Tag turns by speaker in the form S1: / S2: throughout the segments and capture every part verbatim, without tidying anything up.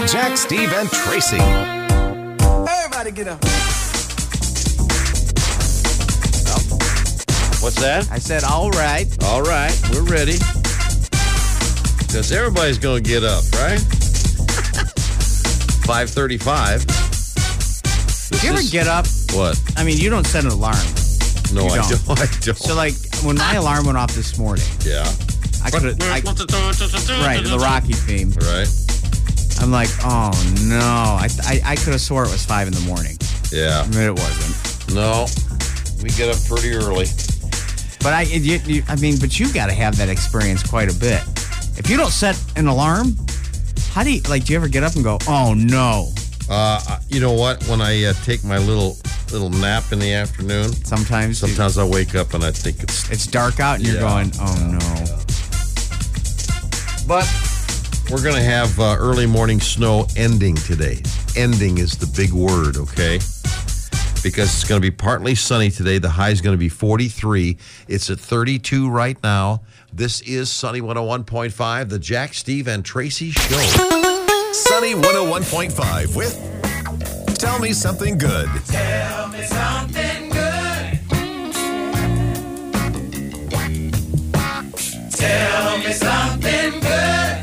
S1: Jack, Steve, and Tracy.
S2: Everybody get up.
S3: What's that?
S4: I said, all right.
S3: All right, we're ready. Because everybody's going to get up, right? five thirty-five.
S4: Do you ever
S3: is,
S4: get up?
S3: What?
S4: I mean, you don't set an alarm.
S3: No,
S4: you
S3: I don't. don't. I don't.
S4: So, like, when my alarm went off this morning,
S3: yeah.
S4: I could have, right, the Rocky theme.
S3: Right.
S4: I'm like, oh, no. I I, I could have swore it was five in the morning.
S3: Yeah.
S4: I mean, it wasn't.
S3: No, we get up pretty early.
S4: But I, you, you, I mean, but you've got to have that experience quite a bit. If you don't set an alarm, how do you, like, do you ever get up and go, oh, no?
S3: Uh, you know what? When I uh, take my little little nap in the afternoon,
S4: sometimes
S3: sometimes I wake up and I think it's
S4: it's dark out and you're
S3: yeah,
S4: going, oh,
S3: yeah,
S4: no.
S3: Yeah. But we're going to have uh, early morning snow ending today. Ending is the big word, okay? Because it's going to be partly sunny today. The high is going to be forty-three. It's at thirty-two right now. This is Sunny one oh one point five, the Jack, Steve, and Tracy Show.
S1: Sunny one oh one point five with Tell Me Something Good.
S2: Tell me something good. Tell me something good.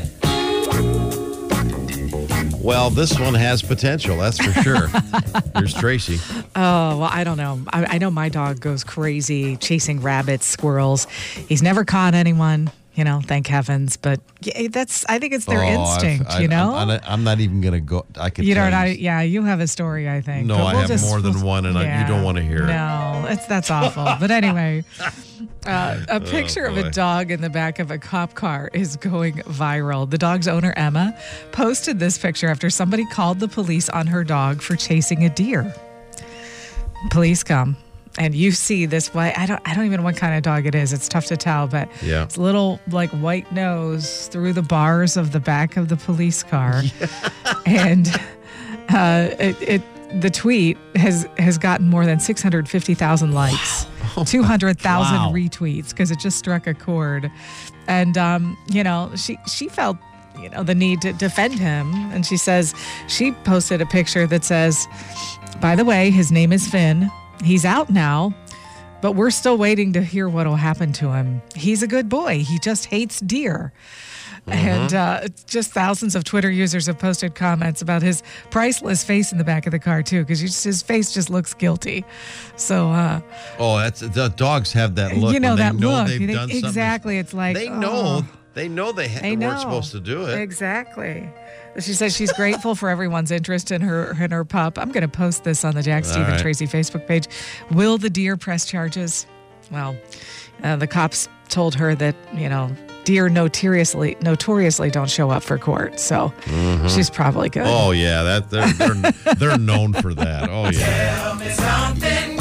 S3: Well, this one has potential, that's for sure. Here's Tracy.
S5: Oh, well, I don't know. I, I know my dog goes crazy chasing rabbits, squirrels. He's never caught anyone, you know, thank heavens. But yeah, that's, I think it's their
S3: Oh,
S5: instinct,
S3: I've, I,
S5: you know?
S3: I'm, I'm, I'm not even going to go. I could
S5: You
S3: tell
S5: don't, I,
S3: you.
S5: yeah, you have a story, I think.
S3: No,
S5: But
S3: I
S5: we'll
S3: have
S5: just-
S3: more than
S5: we'll-
S3: one, and I, you
S5: yeah.
S3: don't want to hear it.
S5: No, it's, that's awful. But anyway, uh, a picture
S3: Oh,
S5: of a
S3: boy.
S5: dog in the back of a cop car is going viral. The dog's owner, Emma, posted this picture after somebody called the police on her dog for chasing a deer. Police come. And you see this white, I don't I don't even know what kind of dog it is. It's tough to tell, but
S3: Yeah.
S5: it's a little like white nose through the bars of the back of the police car. And uh, it, it the tweet has has gotten more than six hundred fifty thousand likes, two hundred thousand
S4: Wow.
S5: retweets because it just struck a chord. And um, you know, she she felt you know the need to defend him, and she says she posted a picture that says, by the way, his name is Finn. He's out now, but we're still waiting to hear what will happen to him. He's a good boy. He just hates deer.
S3: Mm-hmm.
S5: And uh, just thousands of Twitter users have posted comments about his priceless face in the back of the car, too, because his face just looks guilty. So, uh,
S3: Oh, that's the dogs have that look.
S5: you know,
S3: when they
S5: that
S3: know
S5: look.
S3: They've
S5: You think-
S3: done something.
S5: exactly. It's like,
S3: They
S5: oh.
S3: know. They know they, ha-
S5: They
S3: they
S5: know.
S3: weren't supposed to do it.
S5: Exactly. She says she's grateful for everyone's interest in her in her pup. I'm going to post this on the Jack, Steve, and
S3: right.
S5: Tracy Facebook page. Will the deer press charges? Well, uh, the cops told her that, you know, deer notoriously notoriously don't show up for court. So she's probably good.
S3: Oh yeah, that they're they're, they're known for that. Oh yeah.
S2: Tell me something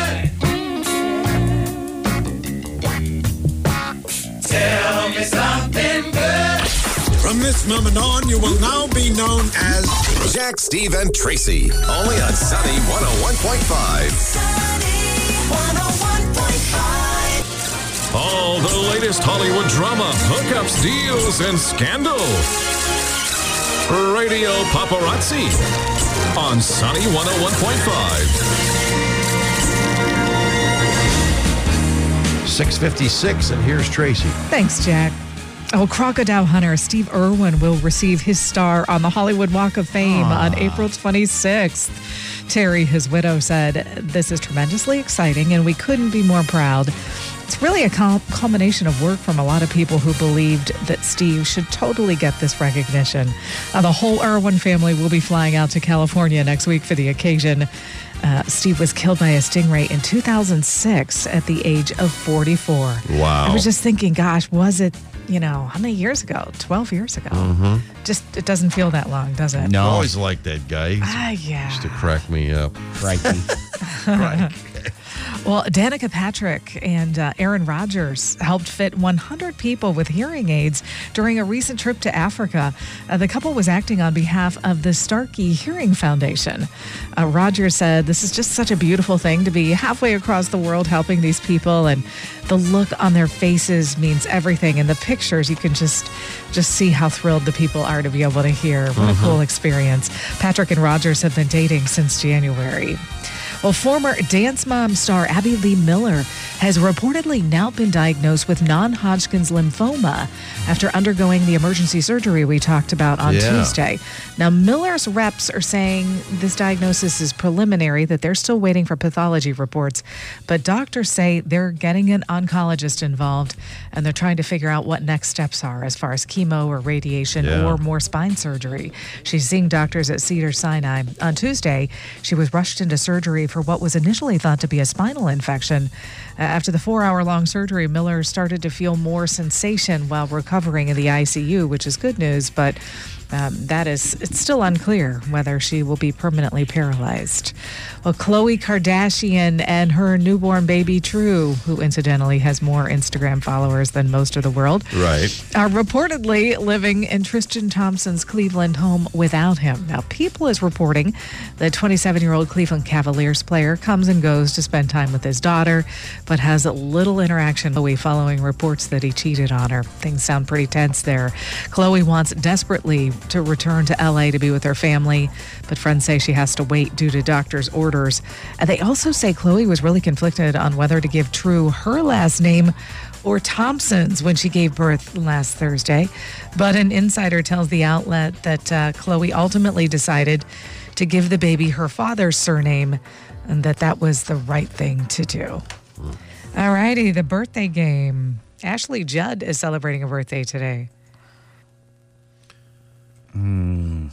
S2: good. Tell me something good.
S6: From this moment on, you will now be known as
S1: Jack, Steve, and Tracy. Only on Sunny one oh one point five.
S2: one oh one point five.
S7: All the latest Hollywood drama, hookups, deals, and scandals. Radio Paparazzi on Sunny one oh one point five.
S3: six fifty-six, and here's Tracy.
S5: Thanks, Jack. Oh, crocodile hunter Steve Irwin will receive his star on the Hollywood Walk of Fame on April twenty-sixth. Terry, his widow, said, "This is tremendously exciting and we couldn't be more proud. It's really a cul- culmination of work from a lot of people who believed that Steve should totally get this recognition. Uh, the whole Irwin family will be flying out to California next week for the occasion. Uh, Steve was killed by a stingray in two thousand six at the age of forty-four.
S3: Wow.
S5: I was just thinking, gosh, was it, you know, how many years ago? twelve years ago.
S3: Mm-hmm.
S5: Just, it doesn't feel that long, does it?
S3: I
S4: No.
S3: always liked that guy. He
S5: Ah, yeah.
S3: used to crack me up.
S4: Crikey.
S3: Right.
S5: Well, Danica Patrick and uh, Aaron Rodgers helped fit one hundred people with hearing aids during a recent trip to Africa. Uh, the couple was acting on behalf of the Starkey Hearing Foundation. Uh, Rodgers said, "This is just such a beautiful thing to be halfway across the world helping these people, and the look on their faces means everything. In the pictures, you can just just see how thrilled the people are to be able to hear. What a cool experience." Patrick and Rodgers have been dating since January. Well, former Dance Mom star Abby Lee Miller has reportedly now been diagnosed with non-Hodgkin's lymphoma after undergoing the emergency surgery we talked about on
S3: Yeah.
S5: Tuesday. Now, Miller's reps are saying this diagnosis is preliminary, that they're still waiting for pathology reports, but doctors say they're getting an oncologist involved, and they're trying to figure out what next steps are as far as chemo or radiation
S3: Yeah.
S5: or more spine surgery. She's seeing doctors at Cedars-Sinai. On Tuesday, she was rushed into surgery for what was initially thought to be a spinal infection. Uh, after the four-hour-long surgery, Miller started to feel more sensation while recovering in the I C U, which is good news, but um, that is, it's still unclear whether she will be permanently paralyzed. Well, Khloe Kardashian and her newborn baby, True, who incidentally has more Instagram followers than most of the world,
S3: Right.
S5: are reportedly living in Tristan Thompson's Cleveland home without him. Now, People is reporting the twenty-seven-year-old Cleveland Cavaliers player comes and goes to spend time with his daughter, but has little interaction with Khloe following reports that he cheated on her. Things sound pretty tense there. Khloe wants desperately to return to L A to be with her family, but friends say she has to wait due to doctor's orders. And they also say Khloe was really conflicted on whether to give True her last name or Thompson's when she gave birth last Thursday. But an insider tells the outlet that uh, Khloe ultimately decided to give the baby her father's surname, and that that was the right thing to do. All righty, the birthday game. Ashley Judd is celebrating a birthday today.
S4: Hmm.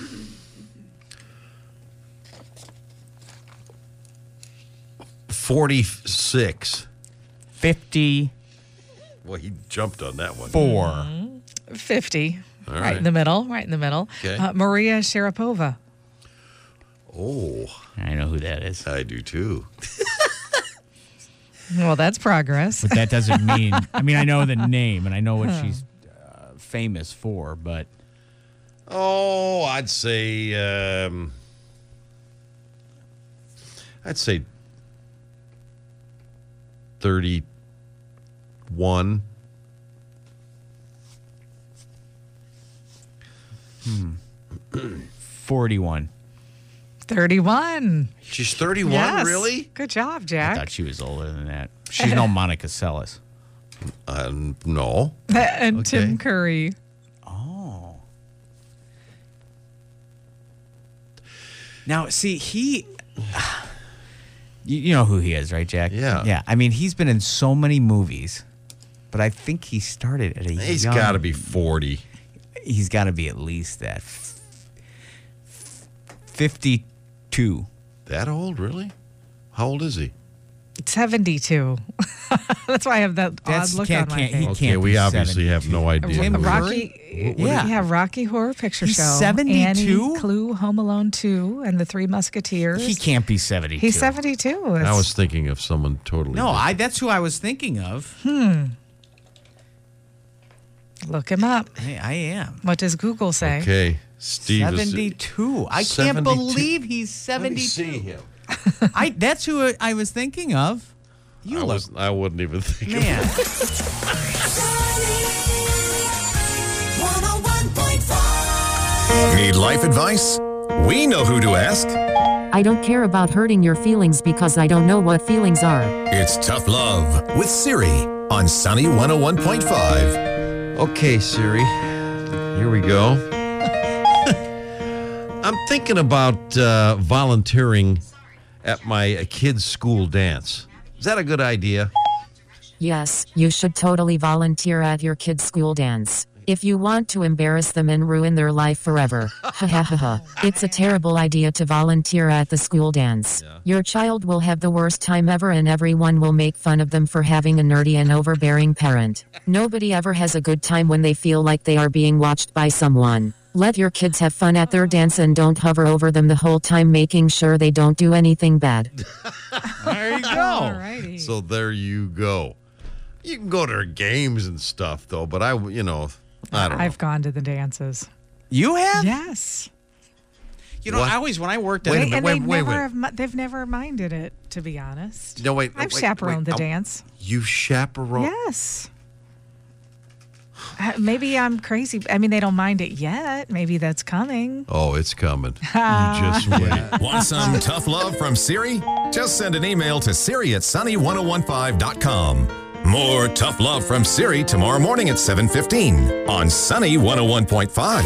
S3: forty-six.
S4: fifty-four.
S3: Well, he jumped on that one.
S5: fifty.
S3: All
S5: right.
S3: right.
S5: in the middle, right in the middle.
S3: Okay.
S5: Uh, Maria Sharapova.
S3: Oh,
S4: I know who that is.
S3: I do too.
S5: Well, that's progress.
S4: But that doesn't mean, I mean, I know the name and I know what she's uh, famous for, but
S3: Oh, I'd say, um, I'd say thirty-one.
S4: forty-one.
S5: thirty-one.
S3: She's thirty-one,
S5: Yes.
S3: really?
S5: Good job,
S4: I
S5: Jack.
S4: thought she was older than that. She's no Monica Seles.
S3: Uh, no.
S5: And
S3: Okay.
S5: Tim Curry.
S4: Oh. Now, see, he. You, you know who he is, right, Jack?
S3: Yeah.
S4: Yeah. I mean, he's been in so many movies, but I think he started at a
S3: He's
S4: young-
S3: got to be forty.
S4: He's got to be at least that. F- fifty-two.
S3: That old, really? How old is he?
S5: seventy-two. That's why I have that
S4: That's-
S5: odd look
S4: can't-
S5: on my
S4: can't- he
S5: face.
S3: Okay,
S4: can't
S3: we
S4: be
S3: obviously have no idea.
S5: Ro-
S3: who he is.
S5: Rocky,
S4: Yeah.
S5: yeah, Rocky Horror Picture
S4: He's
S5: Show.
S4: seventy-two?
S5: Annie, Clue, Home Alone two, and The Three Musketeers.
S4: He can't be seventy-two.
S5: He's seventy-two.
S3: I
S5: It's-
S3: was thinking of someone totally
S4: No,
S3: different.
S4: I. That's who I was thinking of.
S5: Look him up.
S4: Hey, I am.
S5: What does Google say?
S3: Okay, Steve is...
S4: seventy-two. I can't
S3: seventy-two.
S4: believe he's
S3: Let me
S4: seventy-two.
S3: see him.
S4: I. That's who I was thinking of. You
S3: I,
S4: look,
S3: was, I wouldn't even think of
S4: man.
S2: one oh one point five.
S1: Need life advice? We know who to ask.
S8: I don't care about hurting your feelings because I don't know what feelings are.
S1: It's Tough Love with Siri on Sunny one oh one point five.
S3: Okay, Siri, here we go. I'm thinking about uh, volunteering at my kids' school dance. Is that a good idea?
S8: Yes, you should totally volunteer at your kid's school dance. If you want to embarrass them and ruin their life forever. Ha ha ha ha. It's a terrible idea to volunteer at the school dance. Your child will have the worst time ever and everyone will make fun of them for having a nerdy and overbearing parent. Nobody ever has a good time when they feel like they are being watched by someone. Let your kids have fun at their dance and don't hover over them the whole time making sure they don't do anything bad.
S4: There you go.
S5: righty.
S3: So there you go. You can go to their games and stuff, though, but I, you know, I don't know.
S5: I've gone to the dances.
S4: You have?
S5: Yes.
S4: You know,
S3: What?
S4: I always, when I worked
S3: Wait a
S4: at
S3: minute,
S5: and
S3: wait,
S5: they
S3: wait,
S5: never
S3: wait.
S5: Have, mi- they've never minded it, to be honest.
S3: No, wait.
S5: I've
S3: wait,
S5: chaperoned
S3: wait.
S5: the
S3: Oh,
S5: dance.
S3: You chaperone?
S5: Yes. Uh, maybe I'm crazy. I mean, they don't mind it yet. Maybe that's coming.
S3: Oh, it's coming. You just wait.
S1: Want some tough love from Siri? Just send an email to Siri at sunny ten fifteen dot com. More tough love from Siri tomorrow morning at seven fifteen on Sunny one oh one point five.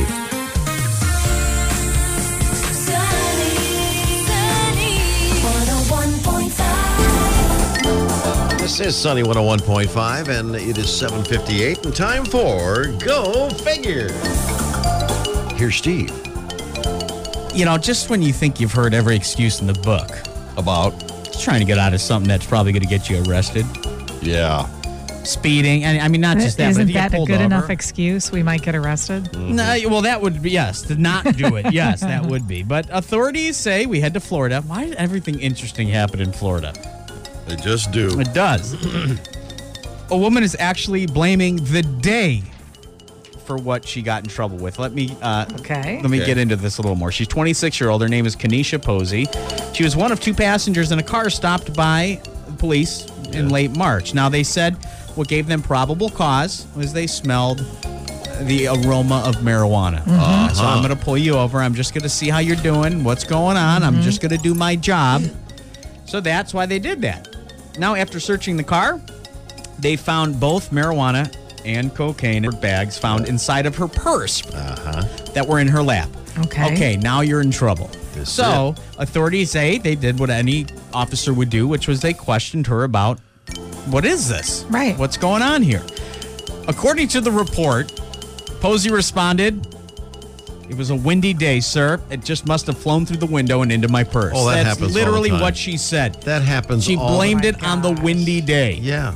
S3: This is Sunny one oh one point five, and it is seven fifty-eight, and time for Go Figure. Here's Steve.
S4: You know, just when you think you've heard every excuse in the book
S3: About,
S4: trying to get out of something that's probably going to get you arrested,
S3: yeah.
S4: speeding, and I mean, not just that, but
S5: Isn't
S4: if you get
S5: that a
S4: pulled
S5: good
S4: over,
S5: enough excuse? We might get arrested.
S4: No, well, that would be, yes, to not do it. Yes, that would be. But authorities say we head to Florida. Why did everything interesting happen in Florida?
S3: They just do.
S4: It does. A woman is actually blaming the day for what she got in trouble with. Let me uh,
S5: Okay.
S4: let me
S3: Okay.
S4: get into this a little more. She's twenty-six year old. Her name is Kenesha Posey. She was one of two passengers in a car stopped by police in late March. Now, they said what gave them probable cause was they smelled the aroma of marijuana. Uh, so I'm going to pull you over. I'm just going to see how you're doing, what's going on. I'm just going to do my job. So that's why they did that. Now, after searching the car, they found both marijuana and cocaine in bags found inside of her purse that were in her lap.
S5: Okay.
S4: Okay, now you're in trouble.
S3: This
S4: so authorities say they did what any officer would do, which was they questioned her about, what is this?
S5: Right.
S4: What's going on here? According to the report, Posey responded, "It was a windy day, sir. It just must have flown through the window and into my purse."
S3: Oh, that
S4: That's
S3: happens all the
S4: literally
S3: time.
S4: what she said.
S3: That happens
S4: She
S3: all
S4: blamed
S5: my
S4: it on the
S5: gosh.
S4: windy day.
S3: Yeah.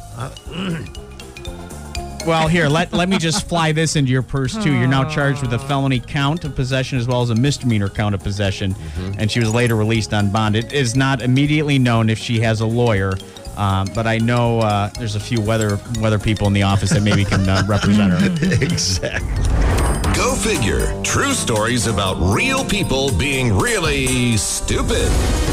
S4: Well, here, let, let me just fly this into your purse, too. You're now charged with a felony count of possession as well as a misdemeanor count of possession. And she was later released on bond. It is not immediately known if she has a lawyer, um, but I know uh, there's a few weather weather people in the office that maybe can uh, represent her.
S3: Exactly.
S1: Go figure. True stories about real people being really stupid.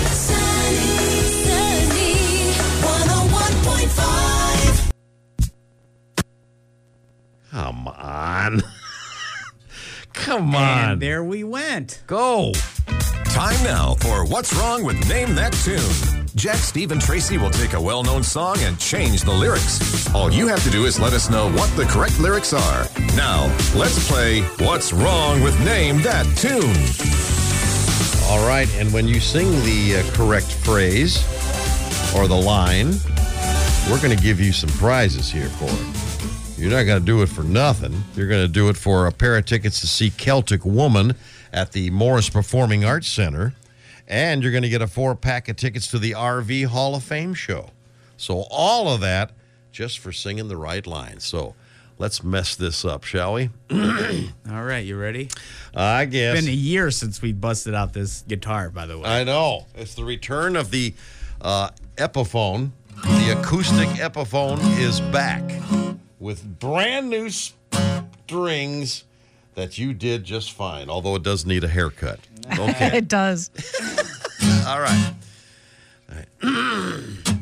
S3: Come on. Come on.
S4: And there we went.
S3: Go.
S1: Time now for What's Wrong with Name That Tune. Jack, Steve, and Tracy will take a well-known song and change the lyrics. All you have to do is let us know what the correct lyrics are. Now, let's play What's Wrong with Name That Tune.
S3: All right, and when you sing the uh, correct phrase or the line, we're going to give you some prizes here for it. You're not going to do it for nothing. You're going to do it for a pair of tickets to see Celtic Woman at the Morris Performing Arts Center, and you're going to get a four-pack of tickets to the R V Hall of Fame show. So all of that just for singing the right line. So let's mess this up, shall we?
S4: All right, you ready?
S3: I guess.
S4: It's been a year since we busted out this guitar, by the way.
S3: I know. It's the return of the uh, Epiphone. The acoustic Epiphone is back with brand new strings that you did just fine, although it does need a haircut. Okay.
S5: It does.
S3: All right. All right.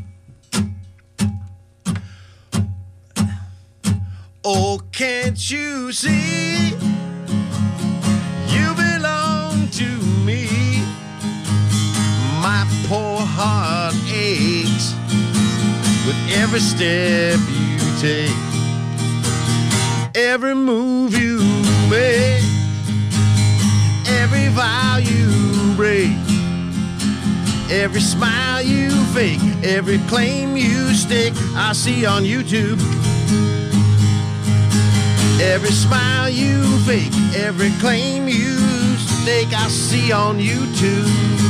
S3: Oh, can't you see? You belong to me. My poor heart aches with every step you take, every move you make, every vow you break, every smile you fake, every claim you stake. I see on YouTube. Every smile you fake, every claim you stake, I see on YouTube.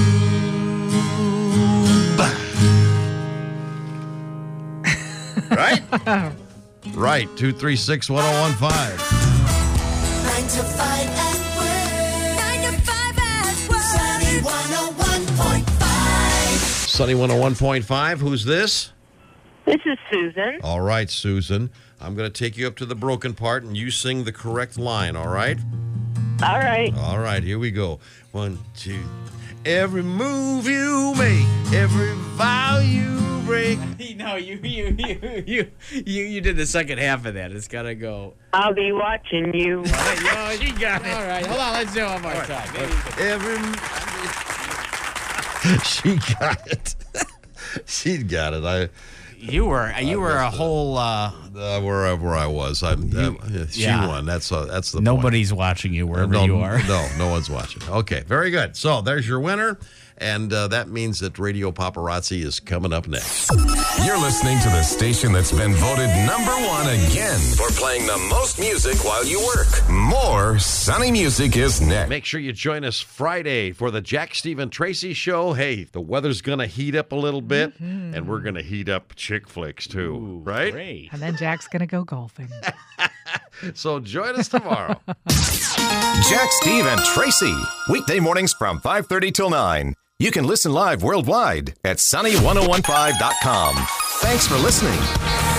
S3: Right? Right. two three six, one oh one five.
S2: Nine to five at work. Nine to five at work. Sunny one oh one point five.
S3: Sunny one oh one point five. Who's this?
S9: This is Susan.
S3: All right, Susan. I'm going to take you up to the broken part, and you sing the correct line, all right?
S9: All right.
S3: All right, here we go. One, two. Every move you make, every vow you break.
S4: No, you you you you you you did the second half of that. It's got to go.
S9: I'll be watching you.
S4: Oh, you got it. All right, hold on. Let's do it one more time.
S3: Every. She got it. She got it. I.
S4: You were you were a whole uh,
S3: uh, wherever I was. I'm.
S4: You,
S3: uh, she
S4: yeah.
S3: won. That's uh, that's the.
S4: Nobody's
S3: point.
S4: watching you wherever
S3: no,
S4: you are.
S3: No, no one's watching. Okay, very good. So there's your winner, and uh, that means that Radio Paparazzi is coming up next.
S1: You're listening to the station that's been voted number one again for playing the most music while you work. More Sunny Music is next.
S3: Make sure you join us Friday for the Jack, Steve, and Tracy show. Hey, the weather's going to heat up a little bit, mm-hmm. and we're going to heat up chick flicks too,
S4: Ooh,
S3: right?
S4: Great.
S5: And then Jack's going to go golfing.
S3: So join us tomorrow.
S1: Jack, Steve, and Tracy. Weekday mornings from five thirty till nine. You can listen live worldwide at sunny ten fifteen dot com. Thanks for listening.